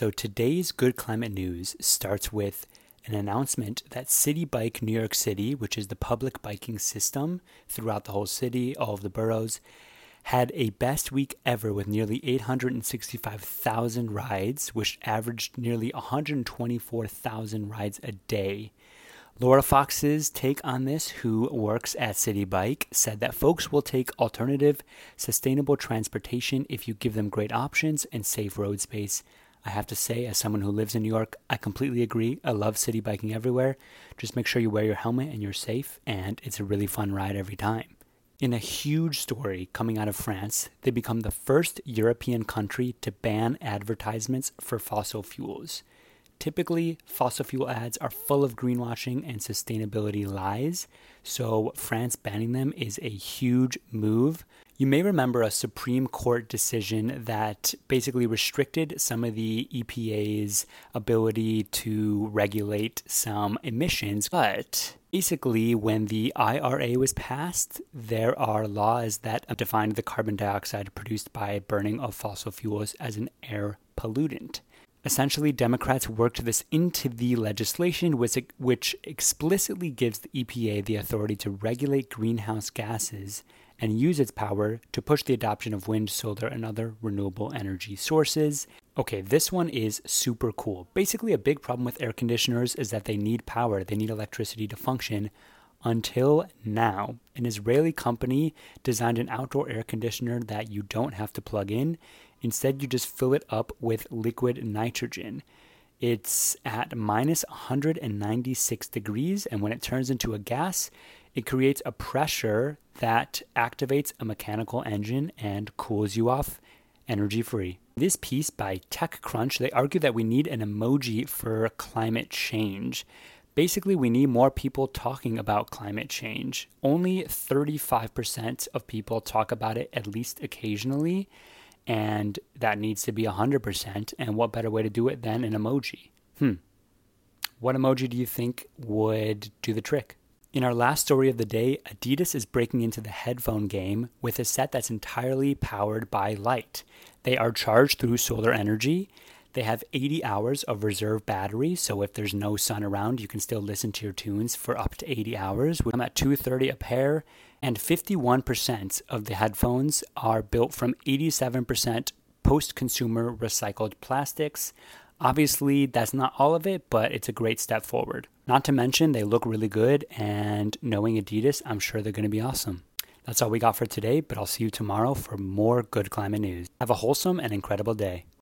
So today's Good Climate News starts with an announcement that City Bike New York City, which is the public biking system throughout the whole city, all of the boroughs, had a best week ever with nearly 865,000 rides, which averaged nearly 124,000 rides a day. Laura Fox's take on this, who works at City Bike, said that folks will take alternative, sustainable transportation if you give them great options and safe road space. I have to say, as someone who lives in New York, I completely agree. I love city biking everywhere. Just make sure you wear your helmet and you're safe, and it's a really fun ride every time. In a huge story coming out of France, they become the first European country to ban advertisements for fossil fuels. Typically, fossil fuel ads are full of greenwashing and sustainability lies, so France banning them is a huge move. You may remember a Supreme Court decision that basically restricted some of the EPA's ability to regulate some emissions. But basically, when the IRA was passed, there are laws that defined the carbon dioxide produced by burning of fossil fuels as an air pollutant. Essentially, Democrats worked this into the legislation, which explicitly gives the EPA the authority to regulate greenhouse gases and use its power to push the adoption of wind, solar, and other renewable energy sources. Okay, this one is super cool. Basically, a big problem with air conditioners is that they need power. They need electricity to function. Until now, an Israeli company designed an outdoor air conditioner that you don't have to plug in. Instead, you just fill it up with liquid nitrogen. It's at minus 196 degrees, and when it turns into a gas, it creates a pressure that activates a mechanical engine and cools you off energy-free. This piece by TechCrunch, they argue that we need an emoji for climate change. Basically, we need more people talking about climate change. Only 35% of people talk about it at least occasionally, and that needs to be 100%. And what better way to do it than an emoji? What emoji do you think would do the trick? In our last story of the day, Adidas is breaking into the headphone game with a set that's entirely powered by light. They are charged through solar energy. They have 80 hours of reserve battery, so if there's no sun around, you can still listen to your tunes for up to 80 hours. I'm at $230 a pair, and 51% of the headphones are built from 87% post-consumer recycled plastics. Obviously, that's not all of it, but it's a great step forward. Not to mention, they look really good, and knowing Adidas, I'm sure they're going to be awesome. That's all we got for today, but I'll see you tomorrow for more Good Climate News. Have a wholesome and incredible day.